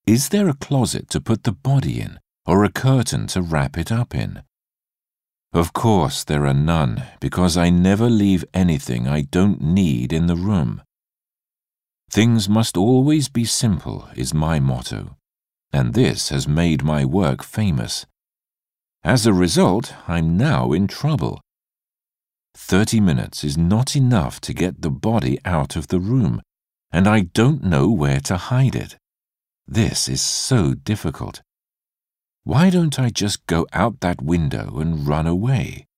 Is there a closet to put the body in, or a curtain to wrap it up in? Of course there are none, because I never leave anything I don't need in the room. Things must always be simple is my motto, and this has made my work famous. As a result, I'm now in trouble. 30 minutes is not enough to get the body out of the room, and I don't know where to hide it. This is so difficult. Why don't I just go out that window and run away?